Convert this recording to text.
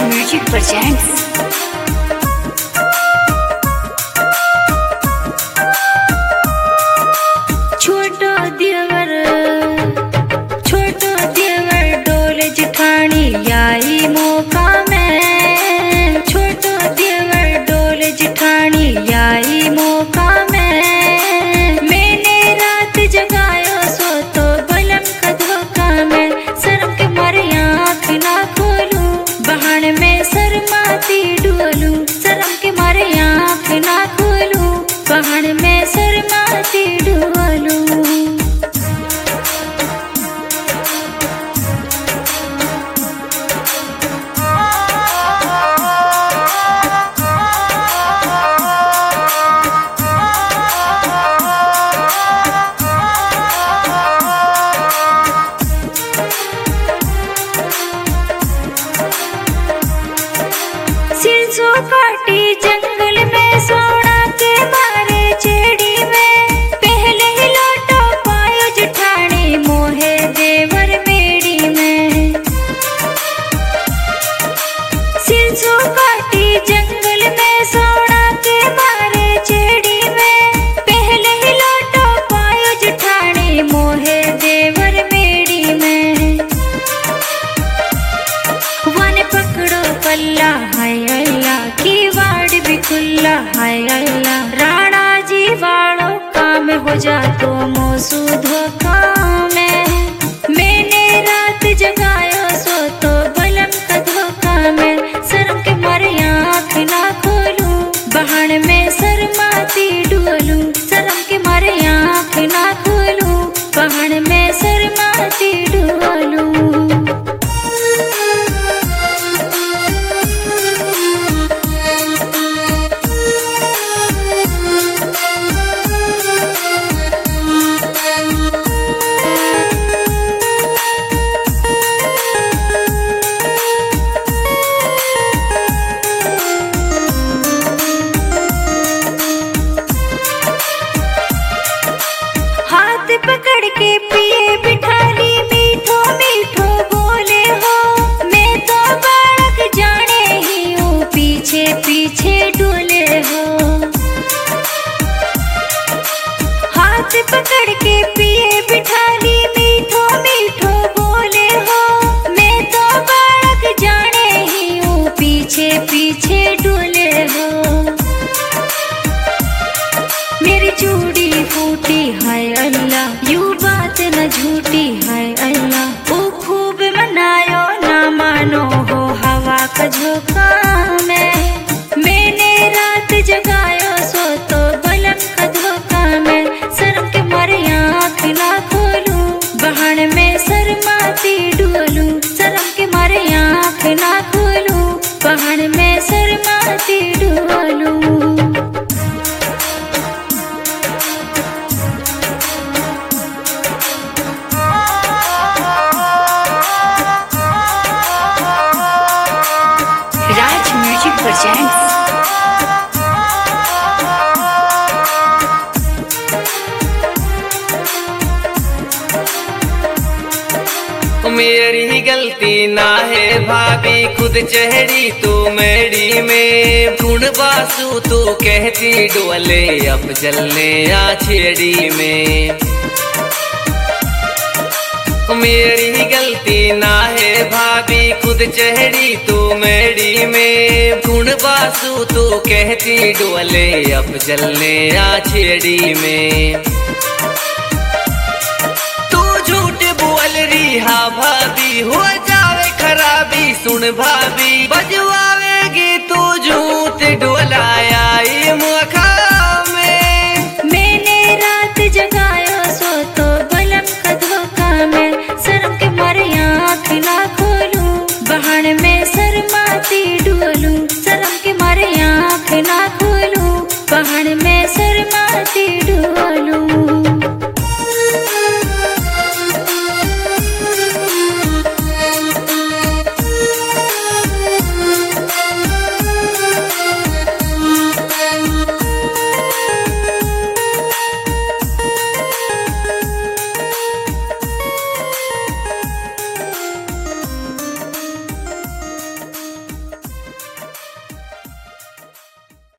Music presents. छोटो देवर डोल जिठानी आई मौका में। छोटो देवर डोल जिठानी आई मौका में। मैंने रात जगायो सो तो बलम का धोखा में। शर्म के मारे आँख ना खोलूं, बहाने में शर्माती डोलूं। शर्म के मारे आँख ना खोलूं, बहाने में शर्माती डोलूं। सिरसो काटी जंगल में सोना के मारे चेड़ी में। पहले ही लौटो पायो जिठानी मोहे देवर बेड़ी में। सिरसो काटी जंगल में सोना के मारे चेड़ी में। पहले ही लौटो पायो जिठानी मोहे देवर बेड़ी में। वन पकड़ो पल्ला हाय अल्लाह की वाड़ भी खुल्ला हाय अल्लाह। राणा जी वालों काम हो जा तो मोसू धोखा में। मैंने रात जगायो सो तो बलम का धोखा में। शर्म के मारे आँख ना खोलूं, बहाने में शर्माती डोलूं। शर्म के मारे आँख ना खोलूं, बहाने में शर्माती डोलूं। हाथ पकड़ के पिए बिठाली मीठो मीठो बोले हो। मैं तो बालक जाने ही हूँ पीछे पीछे डोले हो। हाथ पकड़ के पिए बिठाली मीठो मीठो बोले हो। मैं तो बालक जाने ही हूँ पीछे पीछे डोले हो। मेरी चूड़ी फूटी हाय अल्लाह, यूं बात न झूठी हाय अल्लाह। वो खूब मनायो ना मानो हो हवा का झोंका में। मैंने रात जगायो सो तो बलम का धोखा में। शर्म के मारे आँख ना खोलूं, बहाने में शर्माती डोलूं। शर्म के मारे आँख ना खोलूं, बहाने में शर्माती डोलूं। राज म्यूजिक प्रेजेंट्स। मेरी गलती ना है भाभी, खुद चढ़ी तू मेरी में। गुण बासु तू कहती डोले, अब जलने आ छेड़ी में। मेरी गलती ना है भाभी, खुद चढ़ी तू मेरी में। गुण बासु तू कहती डोले, अब जलने आ छेड़ी में। तू झूठ बोल रही हा भाभी, हो जावे खराबी सुन भाभी। बजवा